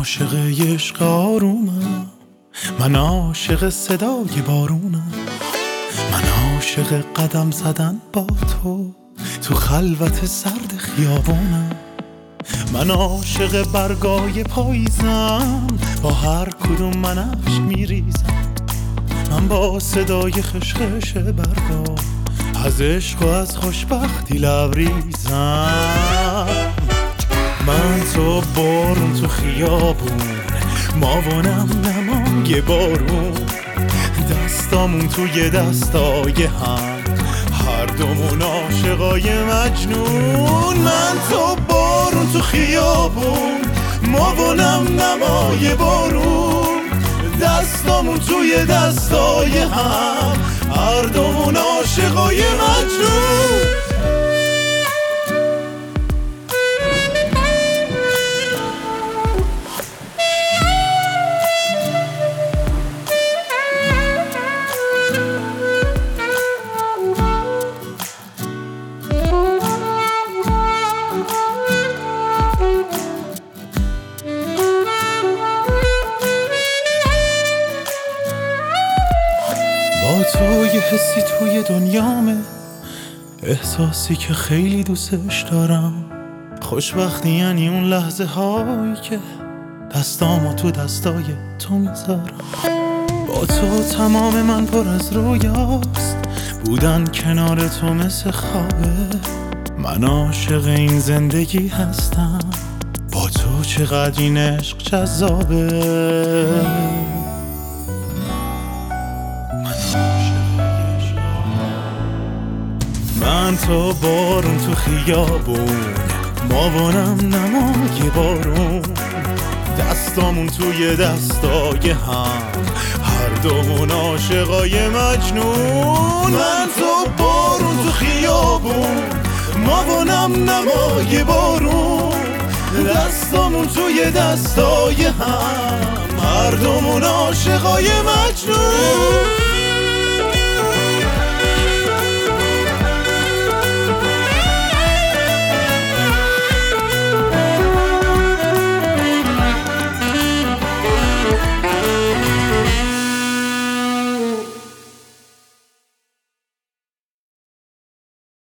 عاشق عشق آرومم، من عاشق صدای بارونم، من عاشق قدم زدن با تو خلوت سرد خیابونم، من عاشق برگای پاییزم، با هر کدوم من عشق میریزم، من با صدای خشخش برگا از عشق و از خوشبختی لبریزم. من تو بارون تو خیابون، ماونم نمای بارون، دستامون توی دستای هم، هر دومون عاشقای مجنون. من تو بارون تو خیابون، ماونم نمای بارون، دستامون توی دستای هم، هر دومون عاشقای مجنون. با تو یه حسی توی دنیامه، احساسی که خیلی دوستش دارم، خوشبختی یعنی اون لحظه هایی که دستامو تو دستای تو میذارم. با تو تمام من پر از رویاست، بودن کنار تو مثل خوابه، من عاشق این زندگی هستم، با تو چقدر این عشق جذابه. من تو بارون تو خیابون، ماونم نمای بارون، دستامون توی دستای هم، هر دومون عاشقای مجنون. من تو بارون تو خیابون، ماونم نمای بارون، دستامون توی دستای هم، هر دومون عاشقای مجنون.